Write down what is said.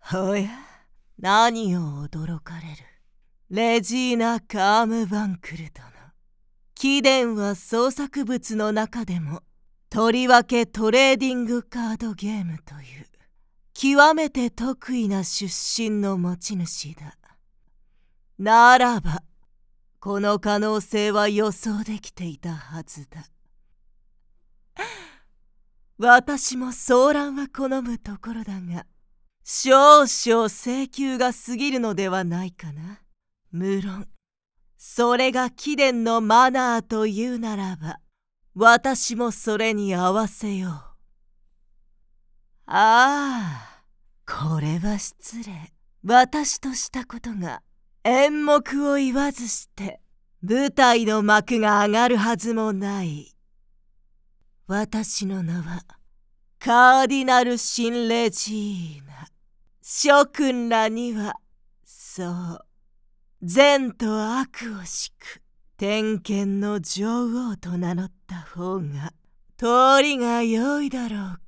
おや、何を驚かれる。レジーナ・カームバンクル殿。貴殿は創作物の中でも、とりわけトレーディングカードゲームという、極めて得意な出身の持ち主だ。ならば、この可能性は予想できていたはずだ。私も騒乱は好むところだが、少々請求が過ぎるのではないかな。無論、それが貴殿のマナーというならば、私もそれに合わせよう。ああ、これは失礼。私としたことが、演目を言わずして、舞台の幕が上がるはずもない。私の名は、カーディナル・シン・レジーナ。諸君らには、そう、善と悪を敷く天権の女王と名乗った方が、通りが良いだろうか。